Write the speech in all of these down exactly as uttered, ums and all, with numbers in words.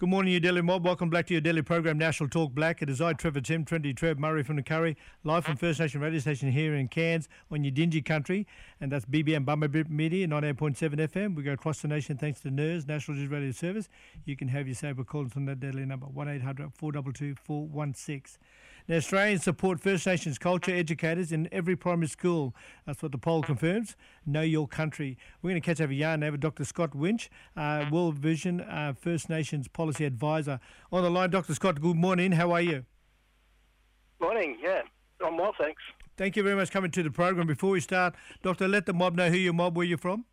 Good morning, your Daily Mob. Welcome back to your daily program, National Talk Black. It is I, Trevor Tim, Trinity Trev, Murray from the Curry, live from First Nation radio station here in Cairns on your Dingy country, and that's B B M Bummer Media, ninety-eight point seven F M. We go across the nation thanks to N E R S, National News Radio Service. You can have your say by calling us on that daily number, one eight hundred four two two four one six. Now, Australians support First Nations culture educators in every primary school. That's what the poll confirms. Know your country. We're going to catch up a yarn now with Doctor Scott Winch, uh, World Vision uh, First Nations Policy Advisor. On the line, Doctor Scott, good morning. How are you? Morning, yeah. I'm well, thanks. Thank you very much for coming to the program. Before we start, Doctor, let the mob know who your mob, where you're from.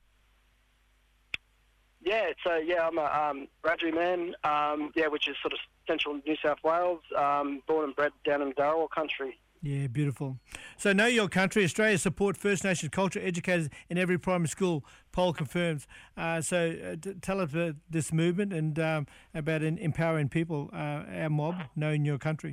Yeah, so yeah, I'm a um, Wiradjuri man, um, yeah, which is sort of central New South Wales, um, born and bred down in Darawal country. Yeah, beautiful. So, know your country. Australia support First Nations culture educators in every primary school. Poll confirms. Uh, so, uh, t- tell us about this movement and um, about in- empowering people, uh, our mob, knowing your country.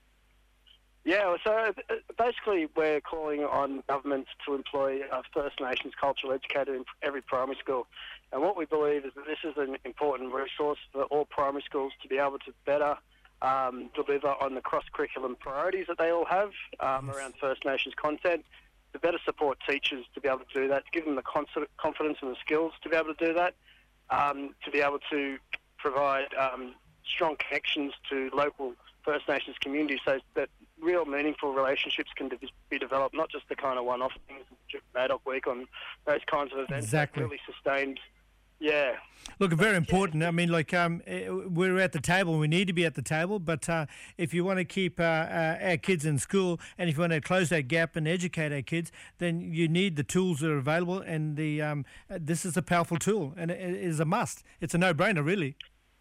Yeah, so uh, basically we're calling on governments to employ a First Nations cultural educator in every primary school. And what we believe is that this is an important resource for all primary schools to be able to better um, deliver on the cross-curriculum priorities that they all have um, Yes. around First Nations content, to better support teachers to be able to do that, to give them the con- confidence and the skills to be able to do that, um, to be able to provide um, strong connections to local First Nations communities so that real meaningful relationships can be developed, not just the kind of one-off things, Murdoch Week on those kinds of events. Exactly. Really sustained. Yeah. Look, very important. I mean, like, um, eh, we're at the table. We need to be at the table. But uh, if you want to keep uh, uh, our kids in school, and if you want to close that gap and educate our kids, then you need the tools that are available. And the um, uh, this is a powerful tool, and it, it is a must. It's a no-brainer, really.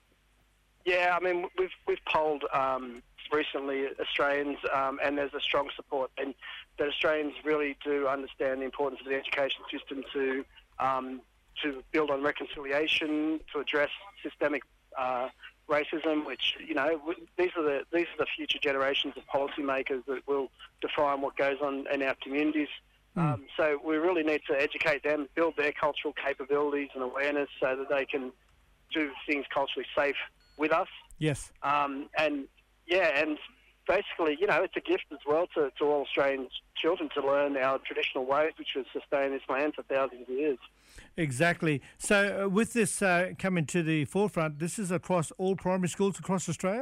Yeah, I mean, we've we've polled um, recently Australians, um, and there's a strong support, and that Australians really do understand the importance of the education system to um, to build on reconciliation, to address systemic uh, racism, which, you know, w- these are the these are the future generations of policymakers that will define what goes on in our communities. Mm. Um, so we really need to educate them, build their cultural capabilities and awareness so that they can do things culturally safe with us. Yes. Um, and, yeah, and basically, you know, it's a gift as well to, to all Australian children to learn our traditional ways, which has sustained this land for thousands of years. Exactly. So uh, with this uh, coming to the forefront, this is across all primary schools across Australia?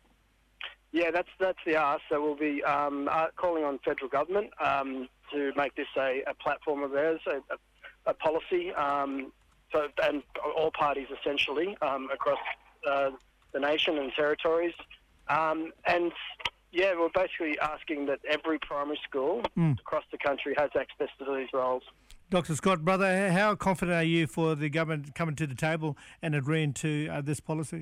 Yeah, that's that's the ask. So we'll be um, uh, calling on federal government um, to make this a, a platform of theirs, a, a, a policy, um, so, and all parties essentially um, across uh, the nation and territories. Um, and, yeah, we're basically asking that every primary school Mm. across the country has access to these roles. Doctor Scott, brother, how confident are you for the government coming to the table and agreeing to uh, this policy?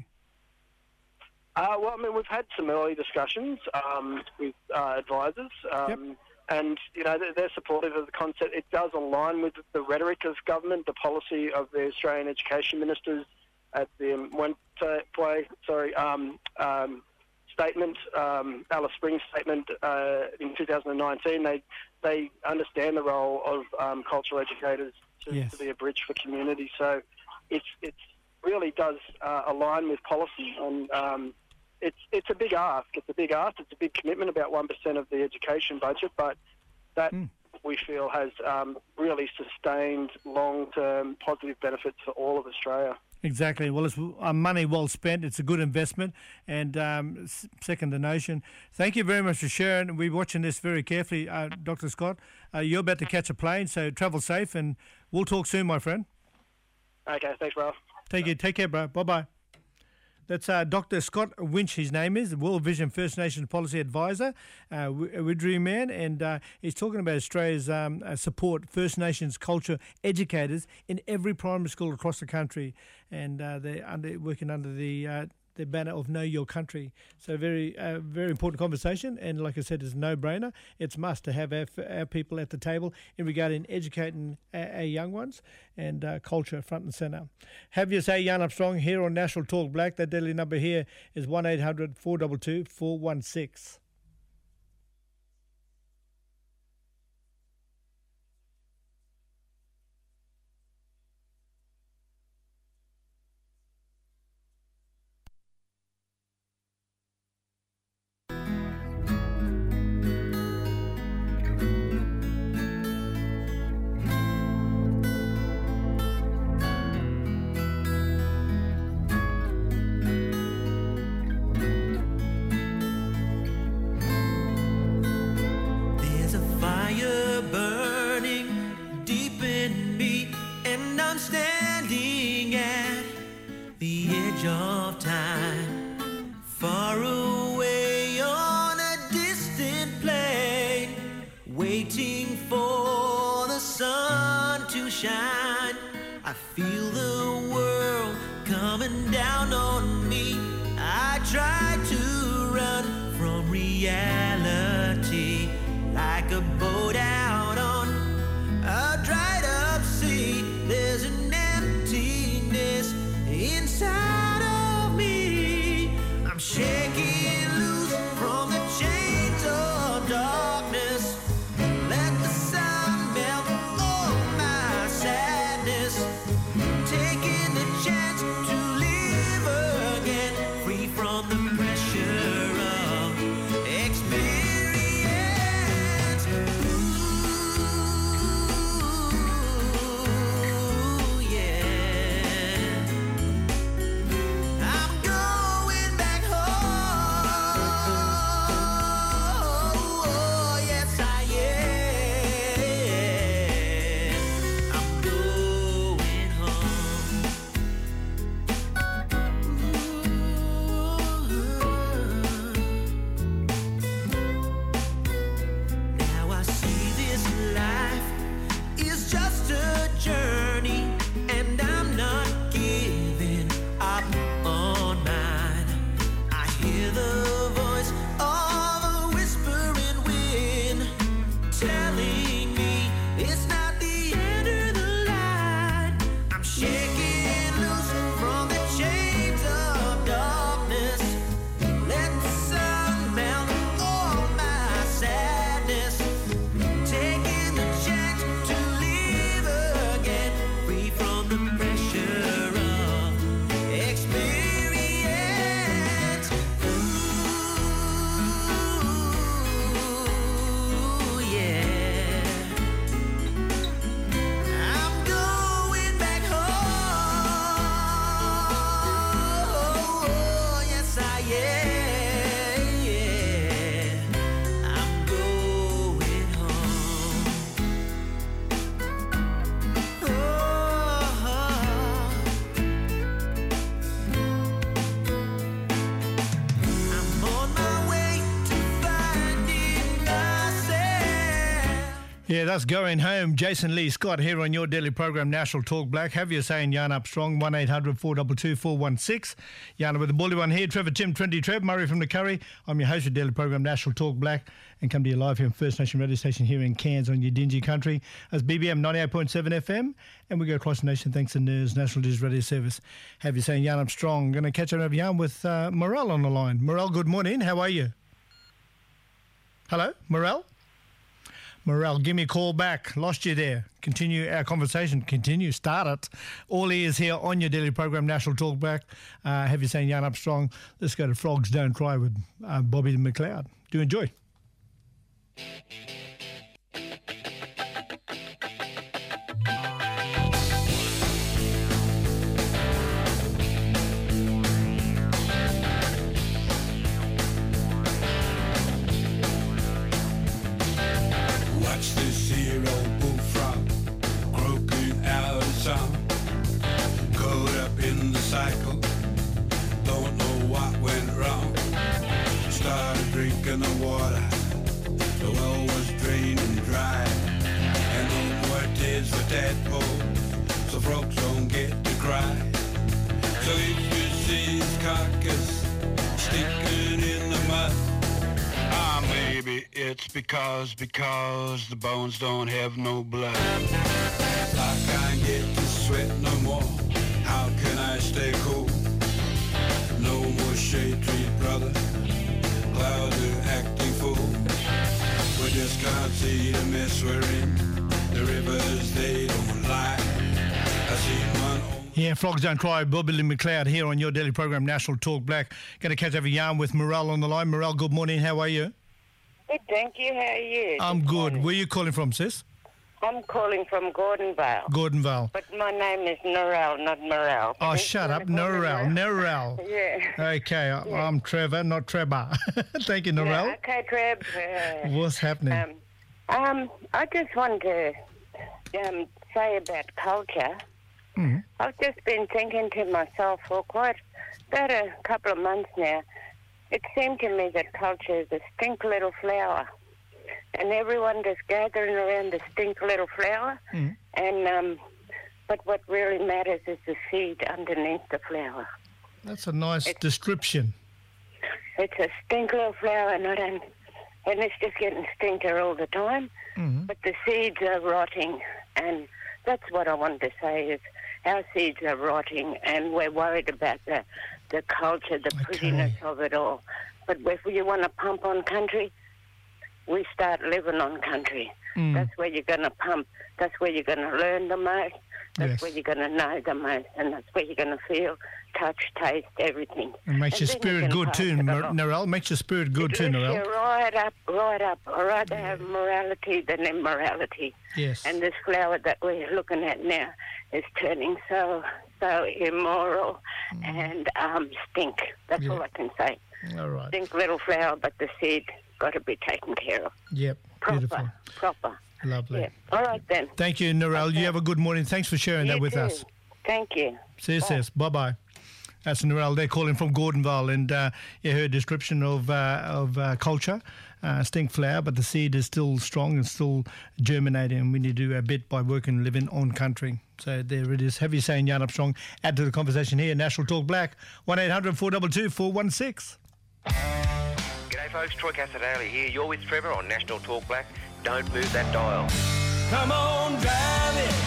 Uh, well, I mean, we've had some early discussions um, with uh, advisors, um, Yep. and, you know, they're, they're supportive of the concept. It does align with the rhetoric of government, the policy of the Australian education ministers at the Mwentwe, sorry, um, um, statement, um, Alice Springs statement uh, in two thousand nineteen. They they understand the role of um, cultural educators to, Yes. to be a bridge for community. So it's it's really does uh, align with policy, and um, it's it's a big ask. It's a big ask. It's a big commitment, about one percent of the education budget, but that Mm. we feel has um, really sustained long-term positive benefits for all of Australia. Exactly. Well, it's uh, money well spent. It's a good investment, and um, s- second the notion. Thank you very much for sharing. We're watching this very carefully, uh, Doctor Scott. Uh, you're about to catch a plane, so travel safe, and we'll talk soon, my friend. Okay, thanks, Ralph. Take it. Take care, bro. Bye bye. That's uh, Doctor Scott Winch, his name is, World Vision First Nations Policy Advisor, uh, Wiradjuri man, and uh, he's talking about Australia's um, uh, support First Nations culture educators in every primary school across the country, and uh, they're under, working under the uh, the banner of Know Your Country. So very uh, very important conversation, and like I said, it's a no-brainer. It's must to have our, our people at the table in regarding educating our, our young ones and uh, culture front and centre. Have you say Jan Armstrong here on National Talk Black. That daily number here is one eight hundred four two two four one six. edge of time, far away on a distant plain, waiting for the sun to shine. I feel the world coming down on me. I try to run from reality like a boat out on a dried up sea. There's an emptiness inside of me. I'm shaking loose from the chains of darkness. Let the sun melt all my sadness. Taking the chance to live again, free from the pressure of experience. Ooh, yeah. I'm going back home. Oh, yes, I am. I'm going home. Now I see this life is just a journey, and I'm not giving up on mine. I hear the voice of a whispering wind telling me it's not the end of the line. I'm shaking loose from the chains of darkness. Let the sun melt all my sadness. Taking the chance to live again, free from the pressure of experience. Ooh, yeah. I'm going back home. Oh, yes, I am. I'm going home. Oh, I'm on my way to finding myself. Yeah, that's Going Home. Jason Lee Scott here on your daily program, National Talk Black. Have you saying Yarn Up Strong, one eight hundred four two two four one six. Yarn with the bully one here. Trevor Tim, Twenty Trev, Murray from the Curry. I'm your host of daily program, National Talk Black, and come to you live here on First Nation radio station here in Cairns on your dingy country. That's B B M ninety-eight point seven F M, and we go across the nation thanks to N E R S, National News Radio Service. Have you saying Yarn Up Strong. Going to catch up over Yarn with uh, Morel on the line. Morel, good morning. How are you? Hello, Morel? Morel, give me a call back. Lost you there. Continue our conversation. Continue. Start it. All ears here on your daily program, National Talk Back. Uh, have you saying Yarn Up Strong? Let's go to Frogs Don't Cry with uh, Bobby McLeod. Do enjoy. Watch this here old bullfrog croaking out a song. Caught up in the cycle, don't know what went wrong. Started drinking the water, the well was drained dry. And no more tears for tadpoles, so frogs don't get to cry. So if you see his carcass sticking in the mud, ah, maybe it's because, because the bones don't have no blood. I can't get to sweat no more. How can I stay cool? No more shade tree, brother. Clouds are acting fool. We just can't see the mess we're in. The rivers, they don't lie. I seen one. Yeah, Frogs Don't Cry, Bobby McLeod here on your daily program, National Talk Black. Going to catch over Yarn with Morel on the line. Morel, good morning. How are you? Good, thank you. How are you? I'm Good good. morning. Where are you calling from, sis? I'm calling from Gordonvale. Gordonvale. But my name is Norel, not Morel. Oh, Is shut it up. called Norel. Norel. Yeah. Okay, I- Yeah. I'm Trevor, not Trevor. Thank you, Norel. Yeah, okay, Treb. Uh, What's happening? um, um, I just want to um, say about culture. Mhm. I've just been thinking to myself for quite about a couple of months now, it seemed to me that culture is a stink little flower. And everyone just gathering around the stink little flower. Mm. And um, but what really matters is the seed underneath the flower. That's a nice It's- description. It's a stink little flower, and I don't, and it's just getting stinker all the time. Mhm. But the seeds are rotting, and that's what I wanted to say is our seeds are rotting, and we're worried about the the culture, the Okay. prettiness of it all. But if you want to pump on country, we start living on country. Mm. That's where you're going to pump. That's where you're going to learn the most. That's Yes. where you're going to know the most, and that's where you're going to feel, touch, taste, everything. It makes your And then you spirit can good pass too, it Nor- along. Narelle. Makes your spirit good It too, lifts you Narelle. right up, right up. I'd rather have morality than immorality. Yes. And this flower that we're looking at now is turning so, so immoral and um, stink. That's Yeah. all I can say. All right. Stink little flower, but the seed got to be taken care of. Yep. Proper, Beautiful. proper. Lovely. Yeah. All right then. Thank you, Narelle. You have a good morning. Thanks for sharing that You with too. us. Thank you. See you, sis. Bye-bye. That's Narelle. They're calling from Gordonville, and uh, you heard a description of uh, of uh, culture, uh, stink flower, but the seed is still strong and still germinating, and we need to do a bit by working and living on country. So there it is. Heavy saying Yarn Up Strong. Add to the conversation here. National Talk Black, one eight hundred four two two four one six. G'day folks, Troy Casadale here. You're with Trevor on National Talk Black. Don't move that dial. Come on, drive it.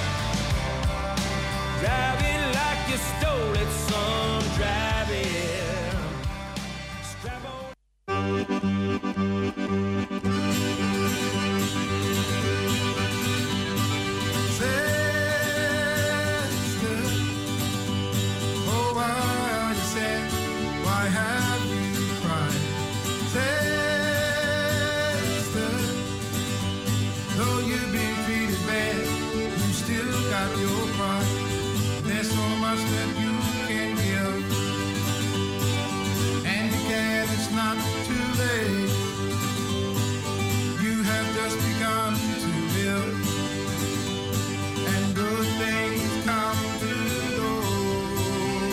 Drive it like you stole it, son. Drive it. Strap on. Sister, oh, why are you sad? Why have you cried? Sister, though you've been treated bad, you still got your pride. There's so much that you can give, and you can, it's not too late. You have just begun to live, and good things come to those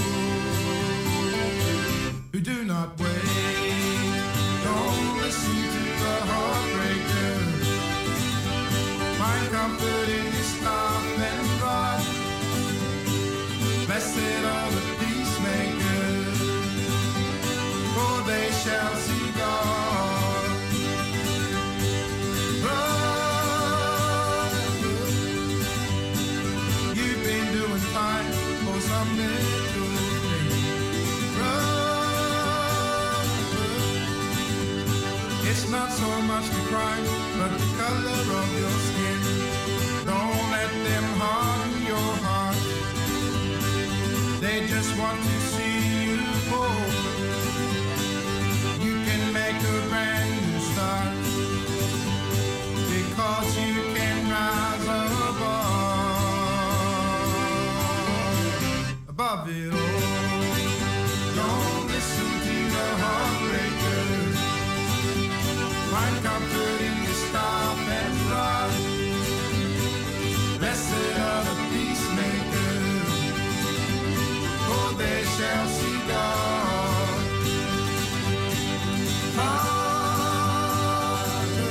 who do not wait. Don't listen to the heartbreaker. Find comfort in his stop and rod. Blessed are the peacemakers, for they shall see God. Brother, you've been doing fine for some little thing. Brother, it's not so much the crime, but the color of your skin. Don't let them harden your heart. They just want to see you fall. You can make a brand new start, because you can rise above, above it all. Don't listen to the heartbreakers. Find comfort in your stop and run. Blessed are the peacemakers, for they shall see God. Father,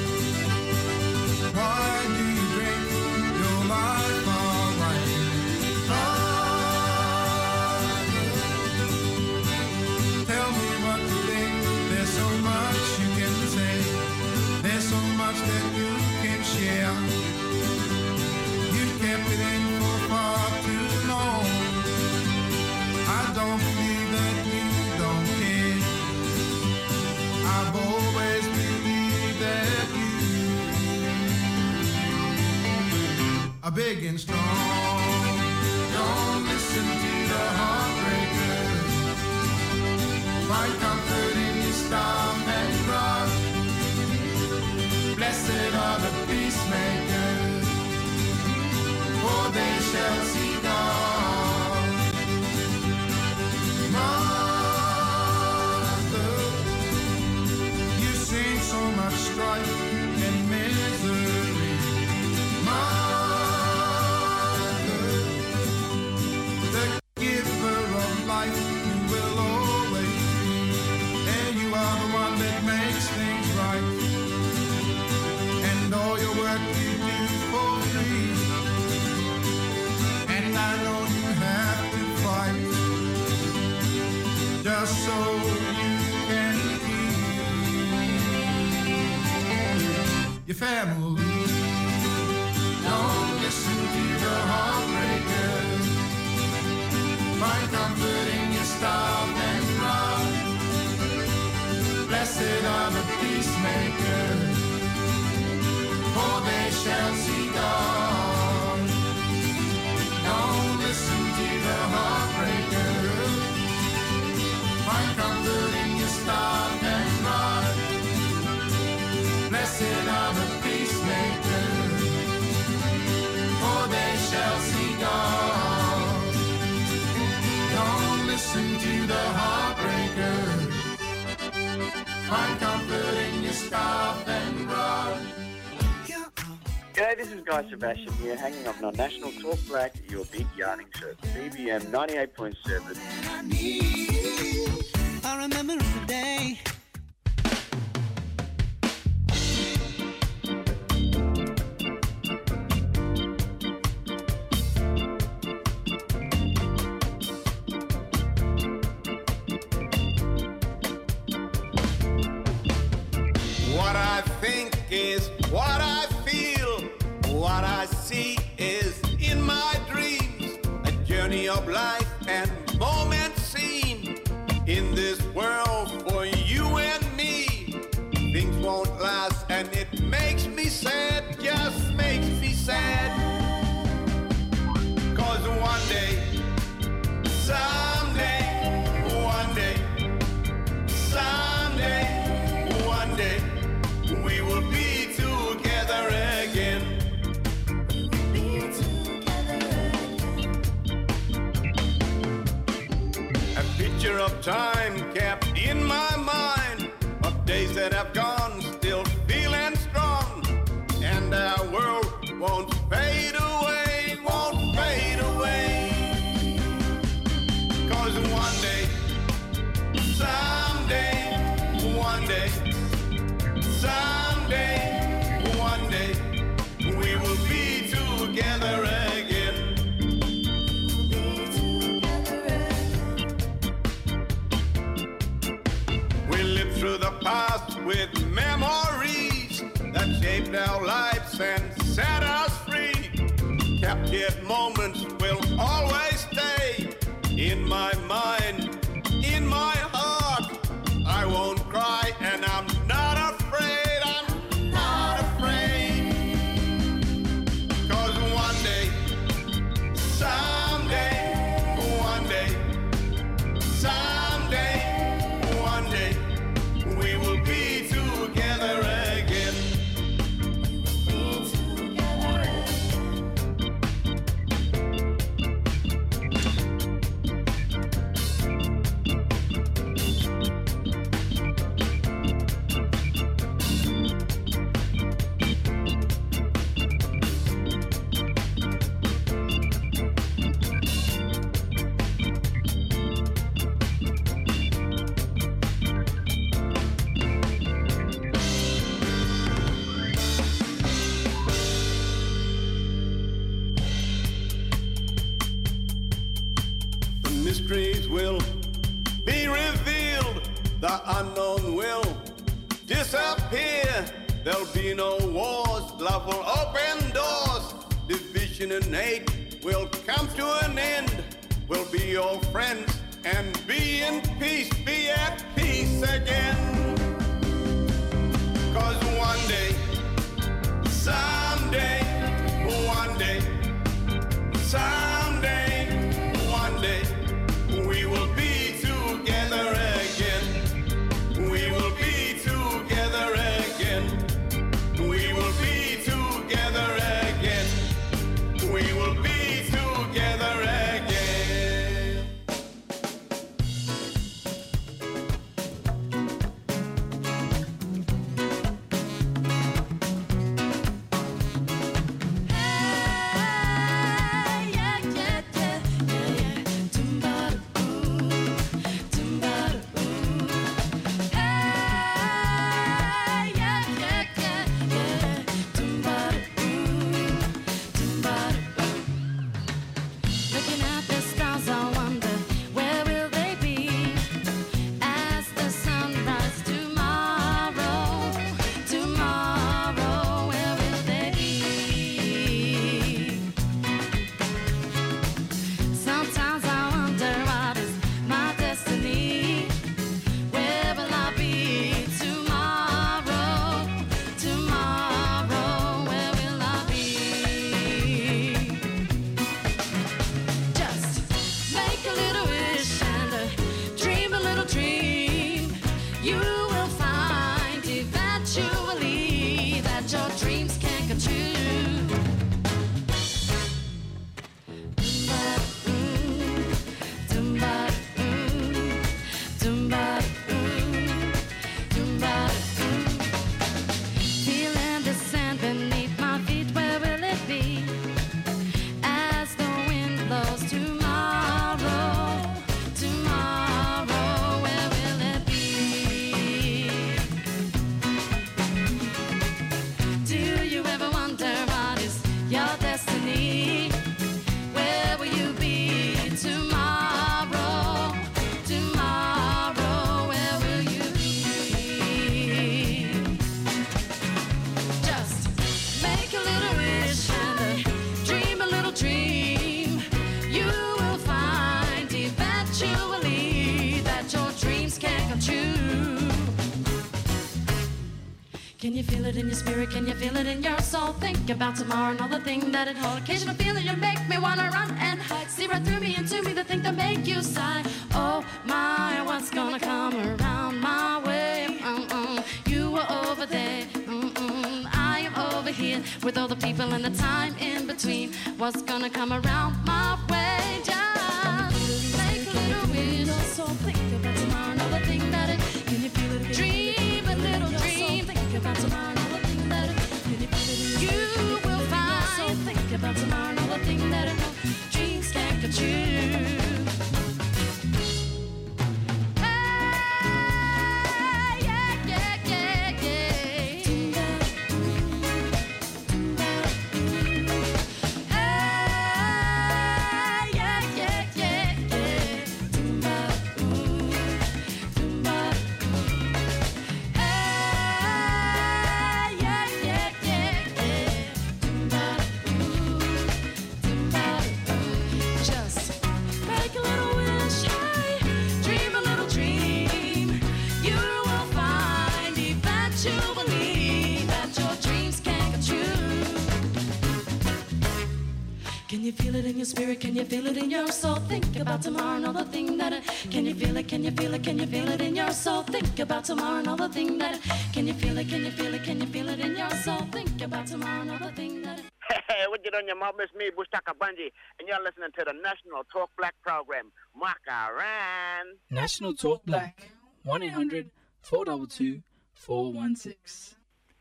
why do you drink your life away? Father, tell me what you think. There's so much you can say. There's so much that you can share. You kept it in for far too long. I don't believe that you don't care. I've always believed that you are big and strong. Don't listen to the heartbreakers. Find comfort in your storm and rock. Blessed are the peacemakers, for they shall see God. Mother, you seen so much strife and misery. Mother, the giver of life, you will just so you can keep your family. Don't listen to the heartbreakers. Find comfort in your starve and run. Blessed are the peacemakers, for they shall see God. Don't listen to the heartbreakers. Find comfort in your starve and run. Blessed are the peacemakers, for they shall see God. Don't listen to the heartbreakers. Find comfort in your starve and run. G'day, this is Guy Sebastian here, hanging up on National Talk Black, your big yarning show. C B M ninety-eight point seven. I remember the day. What I think is what I feel. What I see is in my dreams. A journey of life and moments seen in this world for you and me. Things won't last and it makes me sad, just makes me sad. Cause one day, someday, one day, someday, one day, we will be together again. A picture of time kept in my mind, of days that have gone, still feeling strong. And our world won't fade away, won't fade away. Cause one day, someday, one day, someday, one day, we will be together again. We lived through the past with memories that shaped our lives and set us free. Captured moments will always stay in my mind, in my heart. I won't cry and I'm not afraid, I'm not afraid. Cause one day, someday, one day, someday, one day, we will be together again. The mysteries will be revealed, the unknown will disappear. There'll be no wars, love will open doors. Division and hate will come to an end. We'll be your friends and be in peace, be at peace again. Cause one day, someday, one day, someday, one day, we will be together again. We will be together again. We will be together again. We will be together again. Can you feel it in your spirit? Can you feel it in your soul? Think about tomorrow and all the thing that it holds. Occasional feeling you make me wanna run and hide. See right through me and to me the thing that make you sigh. Oh my, what's gonna come around my way? Mm-mm. You were over there, mm-mm. I am over here with all the people and the time in between. What's gonna come around my way? Just make a little wish. So think about tomorrow and all the thing that it. Can you feel it? Dream a little dream. Think about tomorrow and all the thing that it. Can you feel it? You will find. Think about tomorrow and all the thing that it. Dreams can't come true. Can you feel it in your spirit? Can you feel it in your soul? Think about tomorrow and all the thing that it. Can you feel it? Can you feel it? Can you feel it in your soul? Think about tomorrow and all the thing that it. Can you feel it? Can you feel it? Can you feel it in your soul? Think about tomorrow and all the thing that it. Hey, what you doing, your mom? It's me, Bustaka Bunji, and you're listening to the National Talk Black program. Makaran. National Talk Black. one eight hundred four two two four one six.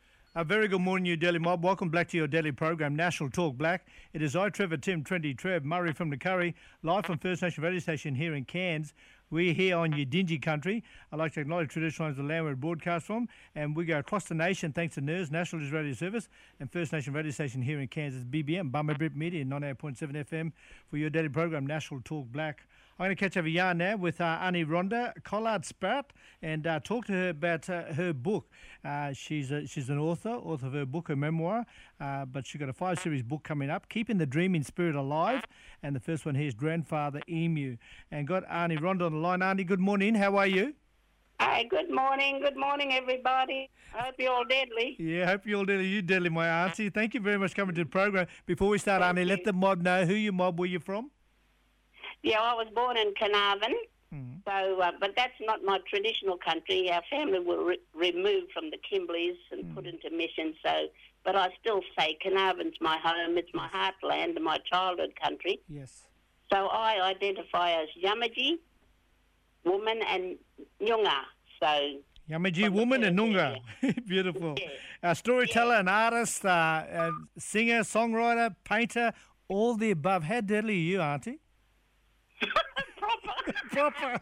A very good morning, New Delhi mob. Welcome back to your daily program, National Talk Black. It is I, Trevor, Tim, Trendy, Trev, Murray from the Curry, live from First Nation Radio Station here in Cairns. We're here on your Dingy country. I'd like to acknowledge traditional owners of the land where we broadcast from, and we go across the nation thanks to N E R S, National News Radio Service, and First Nation Radio Station here in Cairns. It's B B M, Bummer Brit Media, ninety-eight point seven F M for your daily program, National Talk Black. I'm going to catch up a yarn now with uh, Annie Rhonda Collard-Spratt and uh, talk to her about uh, her book. Uh, she's a, she's an author, author of her book, her memoir, uh, but she's got a five-series book coming up, Keeping the Dreaming Spirit Alive, and the first one here is Grandfather Emu. And got Annie Rhonda on the line. Annie, good morning. How are you? Hi, good morning. Good morning, everybody. I hope you're all deadly. Yeah, I hope you're all deadly. You deadly, my auntie. Thank you very much for coming to the program. Before we start, Thank Annie, you. Let the mob know who your mob, where you're from. Yeah, I was born in Carnarvon, mm. so uh, but that's not my traditional country. Our family were re- removed from the Kimbleys and mm. put into mission. So, but I still say Carnarvon's my home. It's my heartland and my childhood country. Yes. So I identify as Yamaji, woman, and Nyunga. So Yamaji, woman, and Nunga. Yeah. Beautiful. Yeah. A storyteller, yeah. an artist, uh, a singer, songwriter, painter, all the above. How deadly are you, auntie? Proper. Proper.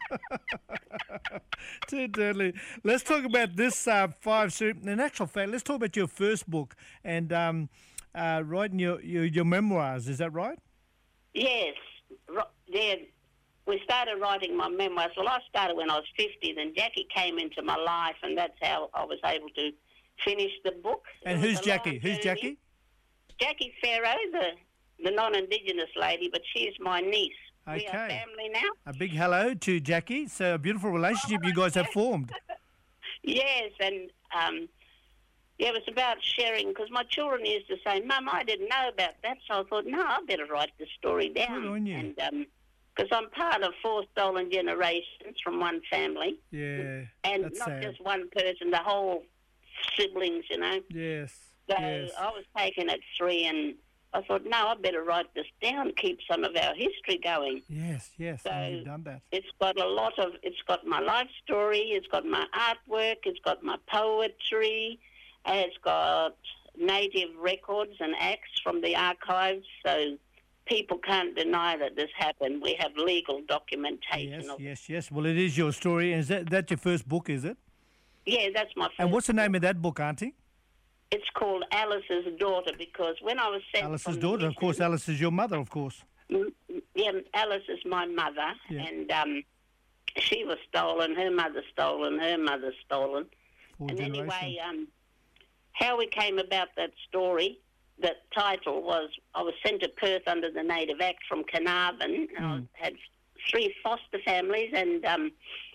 Too deadly. Let's talk about this uh, five series. In actual fact, let's talk about your first book and um, uh, writing your, your, your memoirs. Is that right? Yes. Yeah. We started writing my memoirs. Well, I started when I was fifty. Then Jackie came into my life, and that's how I was able to finish the book. And who's Jackie? Who's Jackie? Jackie Farrow, the, the non-Indigenous lady, but she's my niece. Okay. We are family now. A big hello to Jackie. So a beautiful relationship you guys have formed. Yes, and um, yeah, it was about sharing, because my children used to say, Mum, I didn't know about that, so I thought, no, I better write the story down. Good on you. And um, because I'm part of four stolen generations from one family. Yeah, and that's not sad. just one person, the whole siblings, you know. Yes. So yes. I was taken at three, and I thought, no, I better write this down, keep some of our history going. Yes, yes, so and you've done that. It's got a lot of, it's got my life story, it's got my artwork, it's got my poetry, it's got native records and acts from the archives, so people can't deny that this happened. We have legal documentation. Yes, of yes, yes. Well, it is your story. And is that, that your first book, is it? Yeah, that's my first And what's the name book. of that book, Auntie? It's called Alice's Daughter, because when I was sent Alice's from daughter, the of course. Alice is your mother, of course. Yeah, Alice is my mother, Yeah. and um, she was stolen, her mother stolen, her mother stolen. Four and generations. anyway, um, how we came about that story, that title was, I was sent to Perth under the Native Act from Carnarvon, and Mm. I had three foster families, and um,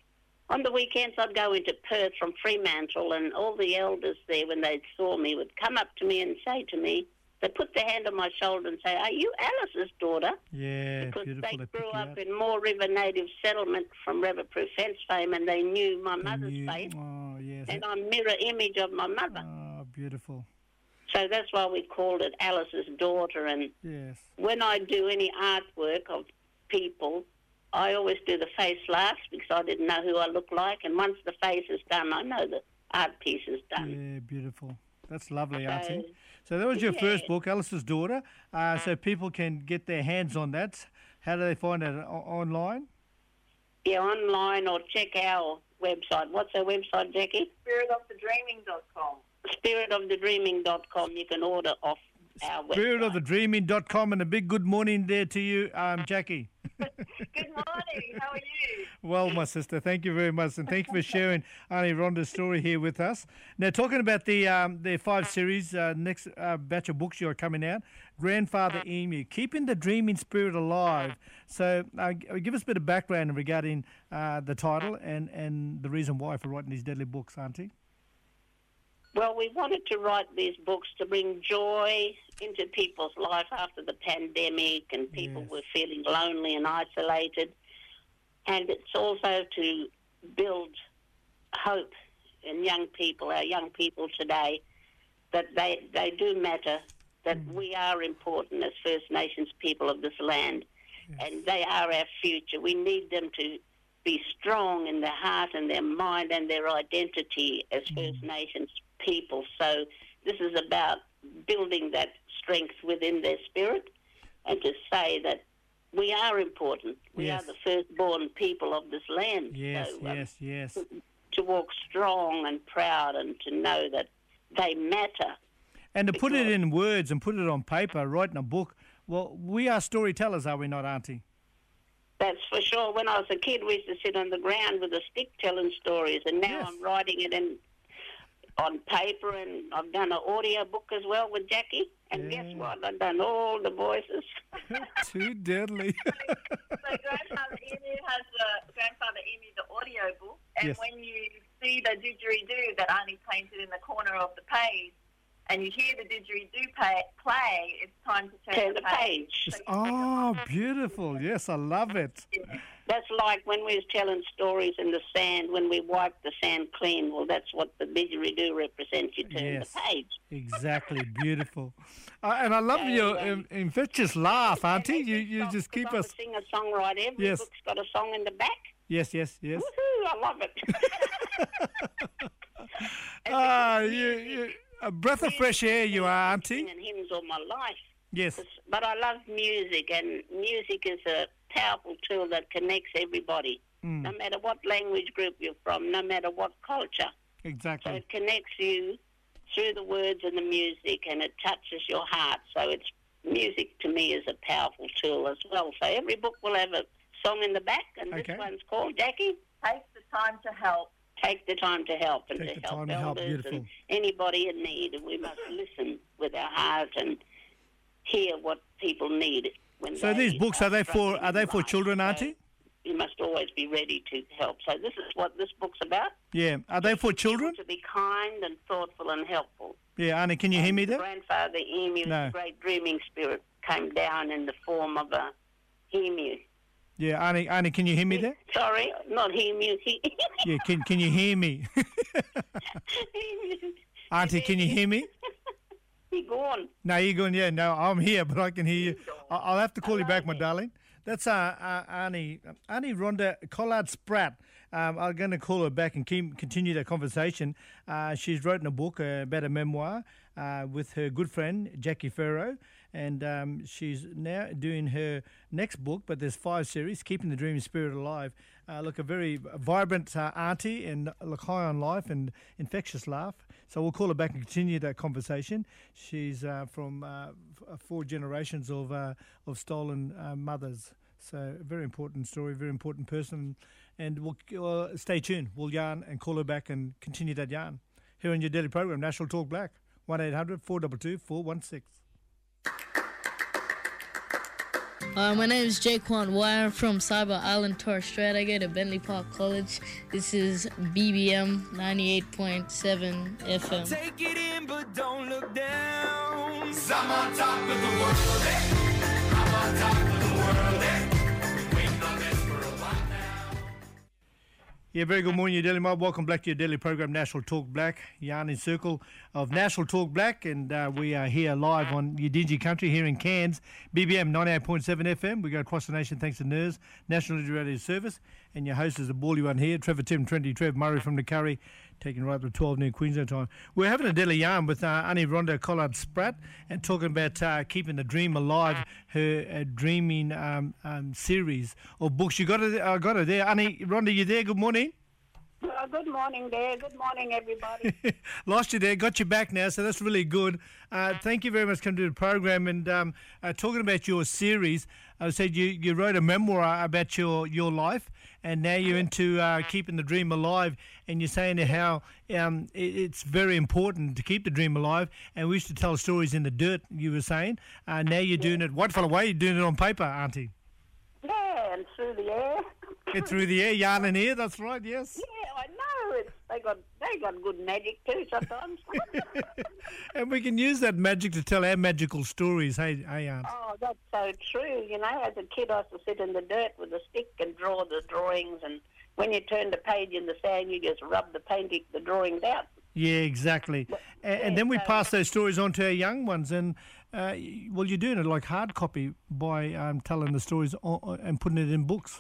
On the weekends, I'd go into Perth from Fremantle, and all the elders there, when they saw me, would come up to me and say to me, they'd put their hand on my shoulder and say, "Are you Alice's daughter?" Yeah, because beautiful. they pick grew you up up. in Moore River Native Settlement from Riverproof Fence fame, and they knew my They mother's knew- face, Oh, yes. and I'm mirror image of my mother. Oh, beautiful. So that's why we called it Alice's daughter. And Yes. when I do any artwork of people, I always do the face last because I didn't know who I look like. And once the face is done, I know the art piece is done. Yeah, beautiful. That's lovely, So, Auntie. So that was your yeah. first book, Alice's Daughter. Uh, so people can get their hands on that. How do they find it? O- online? Yeah, online or check our website. What's our website, Jackie? spirit of the dreaming dot com. spirit of the dreaming dot com. You can order off our website. spirit of the dreaming dot com, and a big good morning there to you, um, Jackie. Good morning. How are you? Well, my sister, thank you very much, and thank you for sharing Auntie Rhonda's story here with us. Now, talking about the um, the five series, uh, next uh, batch of books you're coming out, Grandfather Emu, Keeping the Dreaming Spirit Alive. So, uh, g- give us a bit of background regarding uh, the title and, and the reason why for writing these deadly books, Auntie. Well, we wanted to write these books to bring joy into people's life after the pandemic, and people Yes. were feeling lonely and isolated. And it's also to build hope in young people, our young people today, that they, they do matter, that we are important as First Nations people of this land, and they are our future. We need them to be strong in their heart and their mind and their identity as First Nations people. So this is about building that strength within their spirit, and to say that we are important. We Yes. are the firstborn people of this land. Yes, so, um, yes, yes. to walk strong and proud, and to know that they matter. And to put it in words and put it on paper, writing a book, well, we are storytellers, are we not, Auntie? That's for sure. When I was a kid, we used to sit on the ground with a stick telling stories, and now Yes. I'm writing it in on paper, and I've done an audio book as well with Jackie. And Yeah. guess what? I've done all the voices. Too deadly. So Grandfather Emu has the Grandfather Emu, the audio book, and Yes. when you see the didgeridoo that Arnie painted in the corner of the page, and you hear the didgeridoo play, play it's time to turn, Turn the page. So you Oh, beautiful. Yes, I love it. That's like when we was telling stories in the sand, when we wiped the sand clean. Well, that's what the didgeridoo represents. You turn Yes. the page. Exactly. Beautiful. Uh, and I love your um, infectious laugh, Auntie. You, you just keep I'm us... a singer songwriter. Every Yes. book's got a song in the back. Yes, yes, yes. Woohoo! I love it. Ah, you, you, a breath of fresh air you are, Auntie. Singing hymns all my life. Yes. But I love music, and music is a powerful tool that connects everybody, Mm. no matter what language group you're from, no matter what culture. So Exactly. it connects you through the words and the music, and it touches your heart. So it's music to me is a powerful tool as well. So every book will have a song in the back, and Okay. this one's called Jackie. take the time to help. Take the time to help, and Take to the help time to help, elders beautiful. and anybody in need. And we must listen with our heart and hear what people need. When So they these books, are they for struggling are they in for life. children, So Auntie? you must always be ready to help. So this is what this book's about. Yeah. Are they for children? To be kind and thoughtful and helpful. Yeah, Auntie, can you hear me there? Grandfather Emu, No. the great dreaming spirit, came down in the form of a emu. Yeah, Auntie, Auntie, can you hear me there? Sorry, not emu. He, Yeah, can can you hear me? Auntie, can you hear me? he gone. No, you're going, yeah, no, I'm here, but I can hear you. I- I'll have to call you back, my darling. That's uh, uh, Auntie, Auntie Rhonda Collard Spratt. Um, I'm going to call her back and keep, continue that conversation. Uh, she's written a book uh, about a memoir uh, with her good friend, Jackie Farrow, and um, she's now doing her next book, but there's five series, Keeping the Dreaming Spirit Alive. Uh, look, a very vibrant uh, auntie, and look, high on life and infectious laugh. So we'll call her back and continue that conversation. She's uh, from uh, f- four generations of uh, of stolen uh, mothers. So a very important story, very important person. And we'll uh, stay tuned. We'll yarn and call her back and continue that yarn. Here on your daily program, National Talk Black, one eight hundred four two two four one six. Uh, my name is Jaquan Wire from Cyber Island, Torres Strait. I go to Bentley Park College. This is B B M ninety-eight point seven F M. Take it in, but don't look down. 'Cause I'm on top of the world, eh? I'm on top of the world, eh? Been waiting on this for a while now. Yeah, very good morning, your Daily Mob. Welcome back to your daily program, National Talk Black, Yarning Circle of National Talk Black, and uh, we are here live on Yidinji Country here in Cairns, B B M ninety-eight point seven F M. We go across the nation thanks to N E R S, National Radio Service, and your host is the bally one here, Trevor Tim Trendy, Trev Murray from the Curry, taking right up to twelve near Queensland time. We're having a daily yarn with uh, Annie Rhonda Collard-Spratt and talking about uh, keeping the dream alive, her uh, dreaming um, um, series of books. You got it, uh, got it there. Annie Rhonda, you there? Good morning. Uh, good morning there. Good morning, everybody. Lost you there, got you back now, so that's really good. Uh, thank you very much for coming to the program and um, uh, talking about your series. I said you, you wrote a memoir about your, your life, and now you're into uh, keeping the dream alive, and you're saying how um, it, it's very important to keep the dream alive, and we used to tell stories in the dirt, you were saying. Uh, now you're doing it, Whitefella Way, you're doing it on paper, auntie? Yeah, and through the air. It's through the air, yarn and air, that's right, yes. Yeah, I know. It's, they got they got good magic too sometimes. And we can use that magic to tell our magical stories, hey, hey, Aunt? Oh, that's so true. You know, as a kid, I used to sit in the dirt with a stick and draw the drawings, and when you turn the page in the sand, you just rub the painting, the drawings out. Yeah, exactly. And, and then we pass those stories on to our young ones, and uh, well, you're doing it like hard copy by um, telling the stories on, and putting it in books.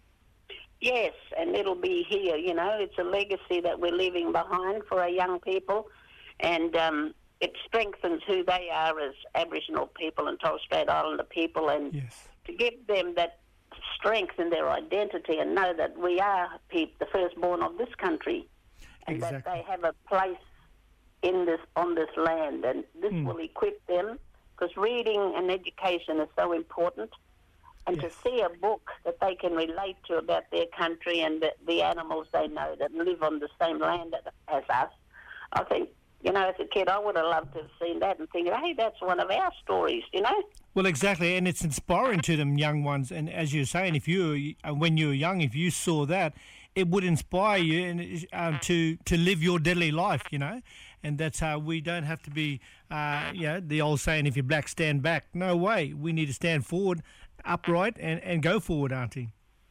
Yes, and it'll be here, you know. It's a legacy that we're leaving behind for our young people, and um, it strengthens who they are as Aboriginal people and Torres Strait Islander people, and yes. to give them that strength in their identity and know that we are peop- the firstborn of this country, and exactly. that they have a place in this on this land, and this mm. will equip them, because reading and education is so important. And yes. to see a book that they can relate to about their country and the, the animals they know that live on the same land as us, I think, you know, as a kid, I would have loved to have seen that and think, hey, that's one of our stories, you know? Well, exactly, and it's inspiring to them young ones. And as you're saying, if you when you were young, if you saw that, it would inspire you and um, to to live your daily life, you know. And that's how we don't have to be, uh, you know, the old saying, if you're black, stand back. No way. We need to stand forward, upright, and, and go forward, auntie.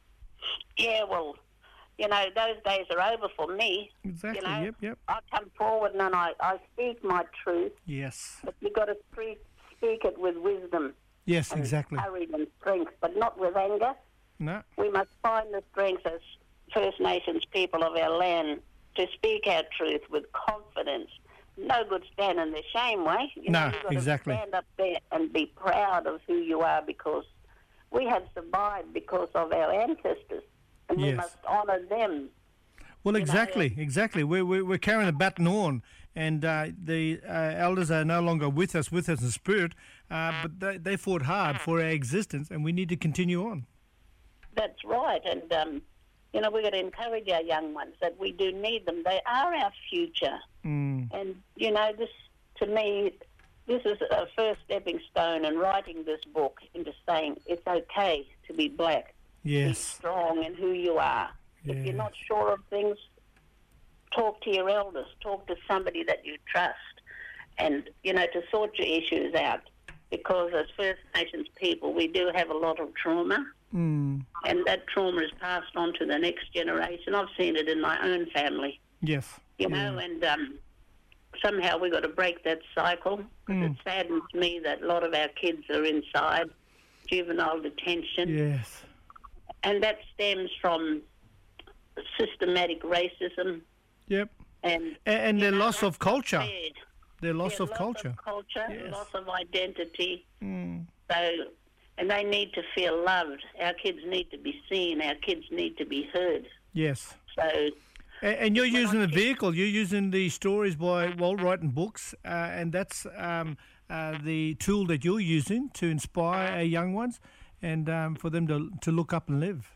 Yeah, well, you know, those days are over for me. Exactly, you know, yep, yep. I come forward and I, I speak my truth. Yes. But you've got to speak, speak it with wisdom. Yes, and exactly. courage and strength, but not with anger. No. We must find the strength as First Nations people of our land to speak our truth with confidence. No good standing the shame way. You no, know, you've got exactly. to stand up there and be proud of who you are, because we have survived because of our ancestors, and yes. we must honour them. Well, you exactly, know? exactly. We're, we're, we're carrying the baton on, and uh, the uh, elders are no longer with us, with us in spirit, uh, but they, they fought hard for our existence, and we need to continue on. That's right, and, um, you know, we've got to encourage our young ones that we do need them. They are our future. Mm. And, you know, this, to me, this is a first stepping stone in writing this book into saying it's okay to be black. Yes. Be strong in who you are. Yeah. If you're not sure of things, talk to your elders. Talk to somebody that you trust, and, you know, to sort your issues out. Because as First Nations people, we do have a lot of trauma. Mm. And that trauma is passed on to the next generation. I've seen it in my own family. Yes. You yeah. know, and um, somehow we've got to break that cycle. Mm. It saddens me that a lot of our kids are inside juvenile detention. Yes. And that stems from systematic racism. Yep. And, and, and their know, loss of culture. Bad. Their loss yeah, of loss culture. Of culture, yes. loss of identity. Mm. So, and they need to feel loved. Our kids need to be seen. Our kids need to be heard. Yes. So. And, and you're using the vehicle. You're using the stories by well writing books, uh, and that's um, uh, the tool that you're using to inspire our young ones, and um, for them to to look up and live.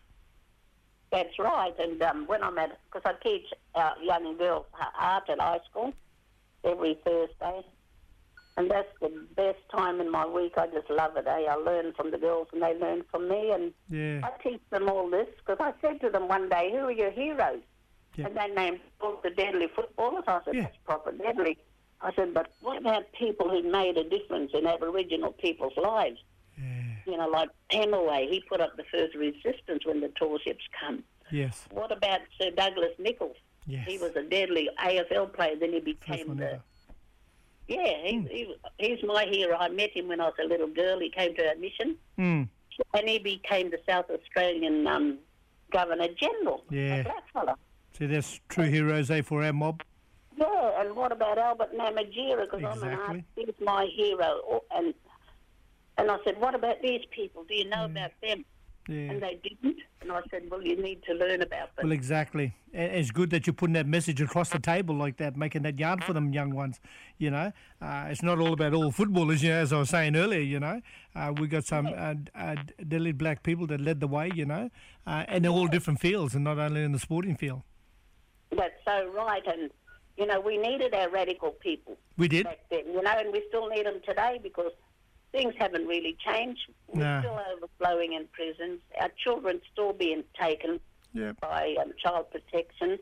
That's right. And um, when I'm at, because I teach our young girls art at high school every Thursday, And that's the best time in my week. I just love it. Eh? I learn from the girls and they learn from me. And Yeah. I teach them all this because I said to them one day, who are your heroes? Yeah. And they named all the deadly footballers. I said, that's proper deadly. I said, but what about people who made a difference in Aboriginal people's lives? You know, like Hemingway, he put up the first resistance when the tall ships come. Yes. What about Sir Douglas Nichols? Yes. He was a deadly A F L player, then he became one the... ever. Yeah, he, he, he's my hero. I met him when I was a little girl. He came to our mission, Mm. and he became the South Australian um, Governor-General. Yeah. A black fella. So that's true heroes, eh, for our mob. Yeah, and what about Albert Namatjira? Because I'm an Exactly. artist. He's my hero. Oh, And and I said, what about these people? Do you know about them? Yeah. And they didn't. And I said, well, you need to learn about them. Well, exactly. And it's good that you're putting that message across the table like that, making that yard for them young ones, you know. Uh, it's not all about all footballers, you know, as I was saying earlier, you know. Uh, we got some uh, uh, deadly black people that led the way, you know, uh, and they're all different fields and not only in the sporting field. That's so right. And, you know, we needed our radical people. We did. Back then, you know, and we still need them today because things haven't really changed. We're No. still overflowing in prisons. Our children still being taken Yep. by um, child protection.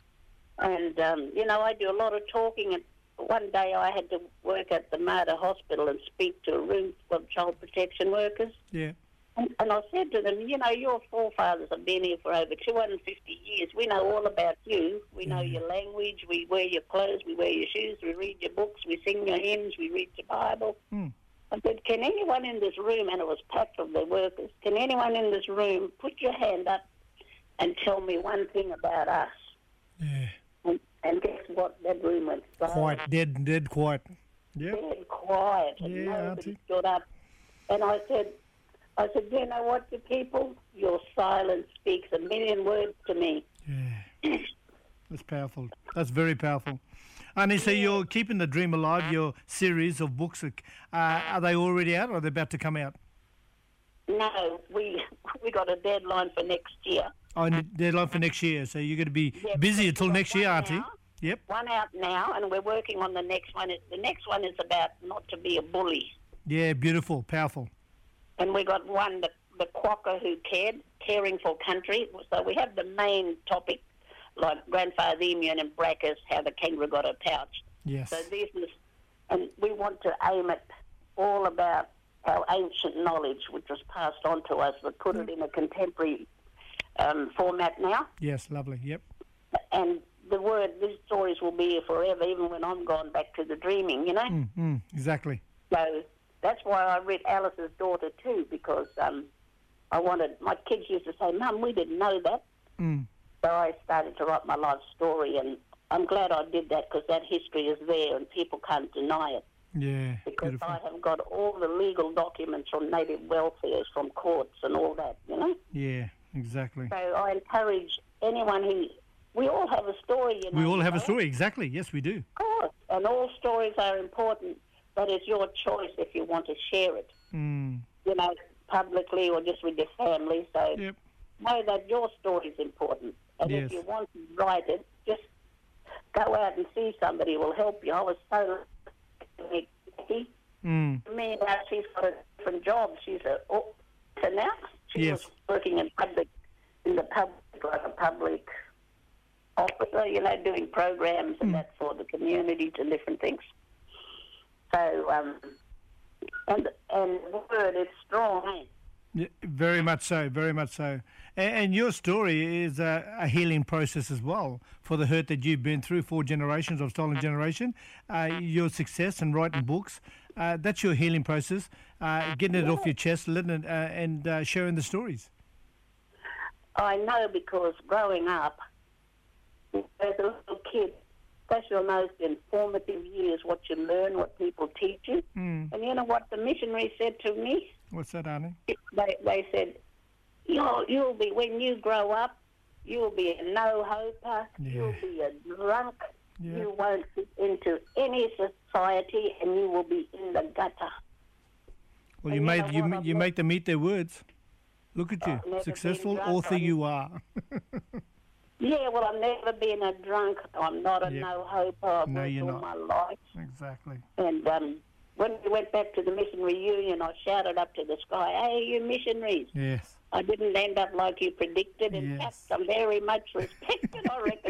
And, um, you know, I do a lot of talking. And one day I had to work at the Mater Hospital and speak to a room full of child protection workers. Yeah. And, and I said to them, you know, your forefathers have been here for over two hundred fifty years. We know all about you. We know your language. We wear your clothes. We wear your shoes. We read your books. We sing your hymns. We read your Bible. Mm. I said, can anyone in this room, and it was packed of the workers, can anyone in this room put your hand up and tell me one thing about us? Yeah. And, and guess what? That room went silent. Quiet, dead, dead quiet. Yeah. Dead quiet. And Yeah, nobody Auntie. stood up. And I said, I said, you know what, you people? Your silence speaks a million words to me. Yeah. That's powerful. That's very powerful. Annie, so you're keeping the dream alive, your series of books. Uh, are they already out or are they about to come out? No, we we got a deadline for next year. Oh, and deadline for next year. So you're going to be Yeah, busy because until we've got next year, one aren't you? now. Yep. One out now, and we're working on the next one. The next one is about not to be a bully. Yeah, beautiful, powerful. And we got one, the, the quokka who cared, caring for country. So we have the main topic, like Grandfather Emu and Brackers, how the kangaroo got a pouch. Yes. So this is, and we want to aim it all about our ancient knowledge, which was passed on to us, but put it in a contemporary um, format now. Yes, lovely. Yep. And the word, these stories will be here forever, even when I'm gone back to the dreaming, you know? Mm, mm, exactly. So that's why I read Alice's Daughter too, because um, I wanted, my kids used to say, Mum, we didn't know that. Mm. So I started to write my life story, and I'm glad I did that because that history is there and people can't deny it. Yeah, Because beautiful. I have got all the legal documents from native welfares, from courts and all that, you know? Yeah, exactly. So I encourage anyone who, we all have a story, you know. We all have a you know? story. Exactly. Yes, we do. Of course, and all stories are important, but it's your choice if you want to share it, Mm. you know, publicly or just with your family. So Yep. know that your story is important. And Yes. if you want to write it, just go out and see somebody who will help you. I was so lucky. Mm. Me now, she's got a different job. She's a author now. She Yes. was working in public, in the public, like a public officer, you know, doing programs and that for the communities and different things. So, um, and and the word is strong, eh? Yeah, very much so, very much so. And, and your story is a, a healing process as well for the hurt that you've been through, four generations of Stolen Generation. Uh, your success in writing books, uh, that's your healing process, uh, getting it off your chest, letting it, uh, and uh, sharing the stories. I know because growing up, as a little kid, that's your most informative years, what you learn, what people teach you. Mm. And you know what the missionary said to me? What's that, Arnie? They, they said, you'll, you'll be, when you grow up, you'll be a no-hoper, Yeah. you'll be a drunk, Yeah. you won't fit into any society, and you will be in the gutter. Well, And you you made know you what, ma- I've you never- make them eat their words. Look at you, I've never been successful drunk. author I'm- you are. Yeah, well, I've never been a drunk. I'm not a Yep. no-hoper. I've No, worked you're all not. my life. Exactly. And um, when we went back to the mission reunion, I shouted up to the sky, "Hey, you missionaries!" Yes. I didn't end up like you predicted. In Yes. fact, I'm very much respected, I reckon.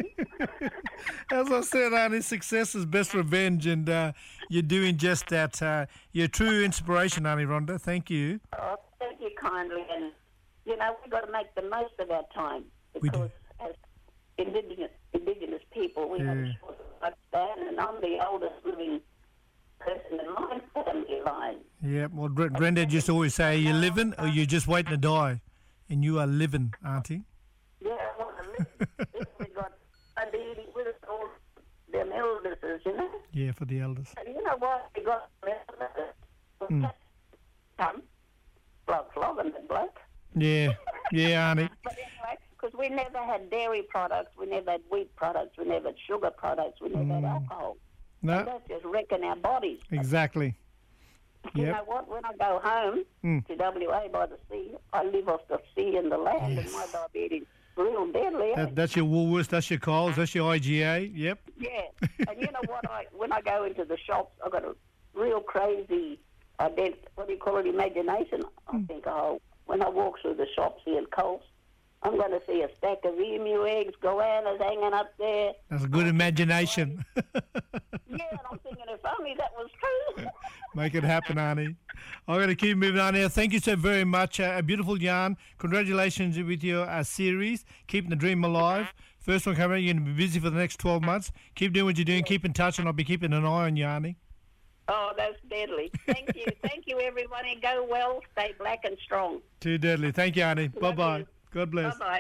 As I said, Auntie, success is best revenge, and uh, you're doing just that. Uh, you're a true inspiration, Auntie Rhonda. Thank you. Oh, thank you kindly. And, you know, we've got to make the most of our time We do. because as indigenous, indigenous people, we have Yeah. a short lifespan, and I'm the oldest living person in my family line. Yeah, well, Gr- Granddad used to always say, you're living or you're just waiting to die. And you are living, Auntie. Yeah, I want to live. We got diabetes with us all, them elders, you know. Yeah, for the elders. And you know why we got them elders? Mm. Come, bloke flogging the bloke. Yeah, yeah, Auntie. But anyway, because we never had dairy products, we never had wheat products, we never had sugar products, we never had Mm. alcohol. No. And that's just wrecking our bodies. Exactly. You Yep. know what? When I go home Mm. to W A by the sea, I live off the sea and the land, and my diabetes is real deadly. eh? That, that's your Woolworths, that's your Coles, that's your I G A. Yep. Yeah, and you know what? I when I go into the shops, I've got a real crazy, ident- what do you call it, imagination. I think, oh, when I walk through the shops here at Coles, I'm going to see a stack of emu eggs, goannas hanging up there. That's a good imagination. Yeah, and I'm thinking, if only that was true. Make it happen, Auntie. I'm going to keep moving on here. Thank you so very much. Uh, a beautiful yarn. Congratulations with your uh, series, Keeping the Dream Alive. First one coming out, you're going to be busy for the next twelve months. Keep doing what you're doing. Keep in touch, and I'll be keeping an eye on you, Auntie. Oh, that's deadly. Thank you. Thank you, everybody. Go well. Stay black and strong. Too deadly. Thank you, Auntie. Bye-bye. God bless. Bye-bye.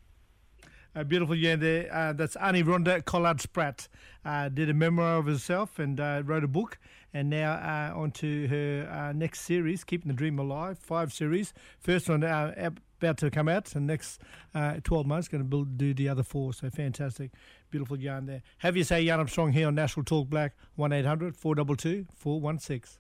A beautiful yarn there. Uh, that's Auntie Rhonda Collard Spratt. Uh, did a memoir of herself and uh, wrote a book. And now uh, on to her uh, next series, Keeping the Dream Alive, five series. First one uh, about to come out, and next uh, twelve months going to build, do the other four. So fantastic. Beautiful yarn there. Have you say Yarn Armstrong here on National Talk Black, one eight hundred four two two four one six.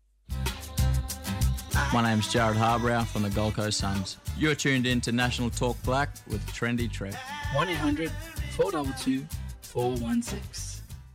My name's Jared Harbrow from the Gold Coast Suns. You're tuned in to National Talk Black with Trendy Trev. one eight hundred four two two four one six.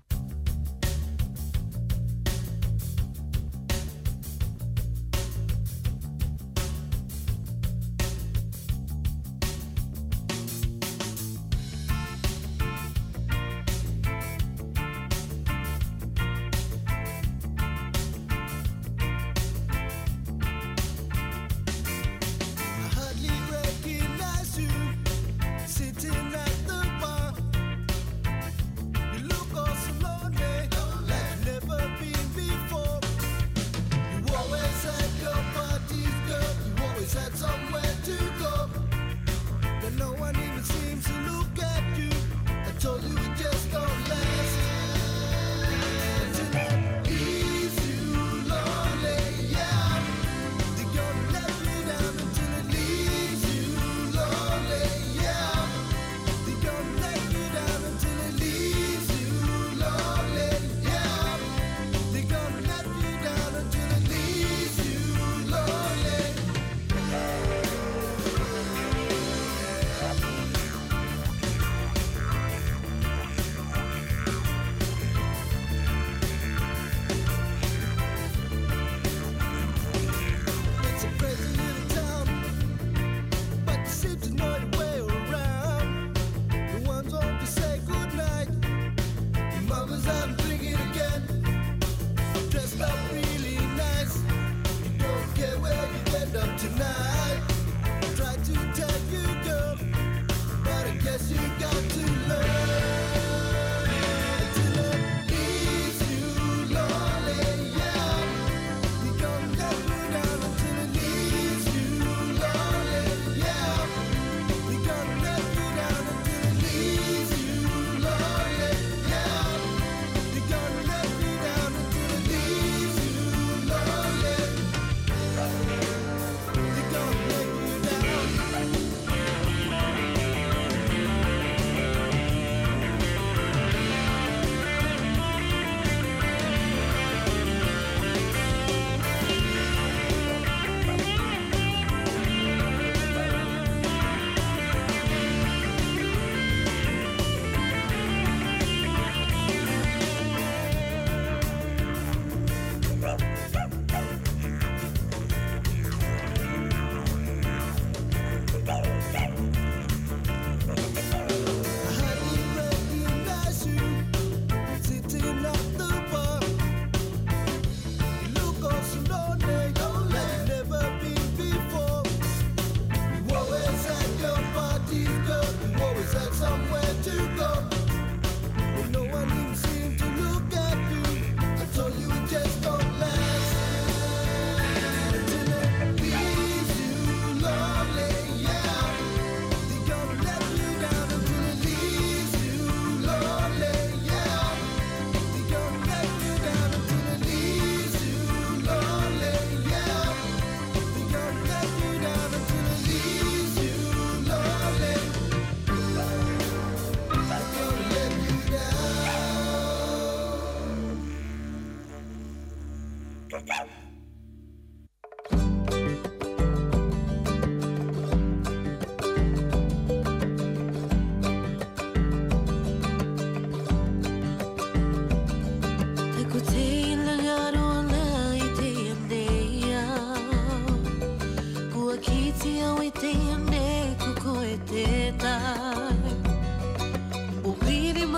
I hardly recognize you sitting at the bar. You look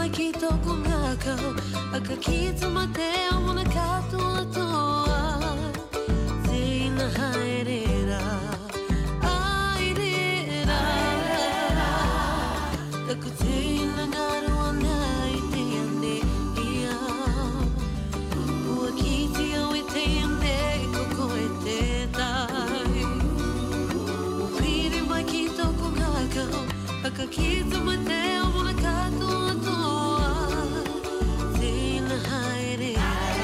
mai ki toko ngakau aka ki tamateo mona katoa toa Tina haerera airera Taku tina ngaru anai te ane ia Ua ki te au e te ane koko e te tai Piri mai ki toko ngakau aka ki tamateo mona katoa toa Tina haerera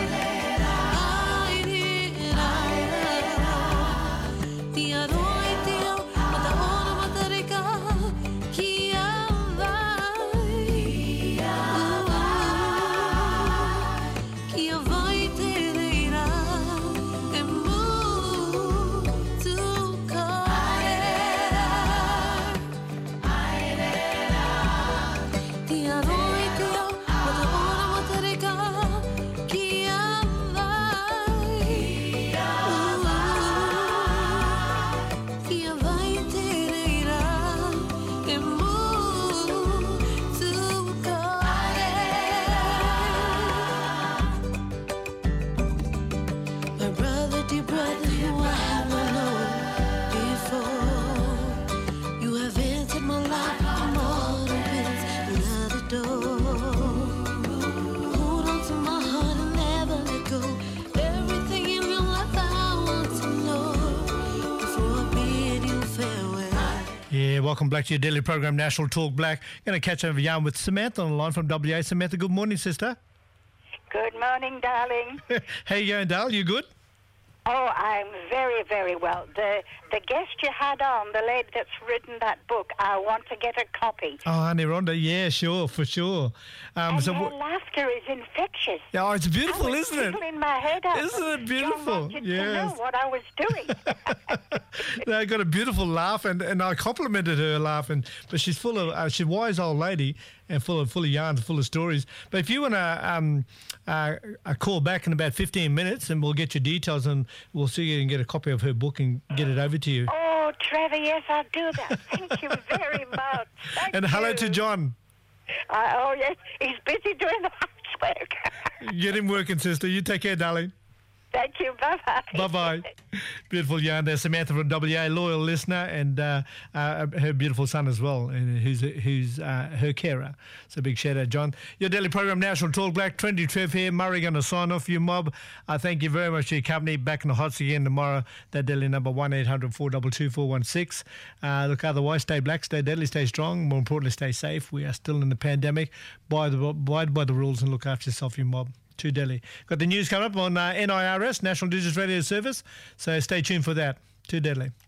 Welcome back to your daily program, National Talk Black. Going to catch over yarn with Samantha on the line from W A. Samantha, good morning, sister. Good morning, darling. How you going, Dal? You good? Oh, I'm very, very well. The the guest you had on, the lady that's written that book, I want to get a copy. Oh, Annie Rhonda, yeah, sure, for sure. Um, and so her wh- laughter is infectious. Oh, it's beautiful, I was isn't it? tickling my head up. Isn't it beautiful? John wanted Yes. to know what I was doing. No, got a beautiful laugh, and, and I complimented her laugh, and but she's full of uh, she's a wise old lady and full of full of yarns, full of stories. But if you want to um, uh, a call back in about fifteen minutes, and we'll get your details, and we'll see you and get a copy of her book and get it over to you. Oh, Trevor, yes, I'll do that. Thank you very much. Thank And hello you. to John. Uh, oh, yes, he's busy doing the housework. Get him working, sister. You take care, darling. Thank you. Bye-bye. Bye-bye. Beautiful yarn there. Samantha from W A, loyal listener, and uh, uh, her beautiful son as well, and who's who's uh, her carer. So big shout out, John. Your daily program, National Talk Black. Trendy Trev here. Murray going to sign off you, mob. I thank you very much for your company. Back in the hots again tomorrow. That daily number one eight hundred four two two four one six. Uh, look, otherwise, stay black, stay deadly, stay strong. More importantly, stay safe. We are still in the pandemic. Abide, abide by the rules and look after yourself, you mob. Too Delhi. Got the news coming up on uh, N I R S, National Digital Radio Service, so stay tuned for that. Too Deadly.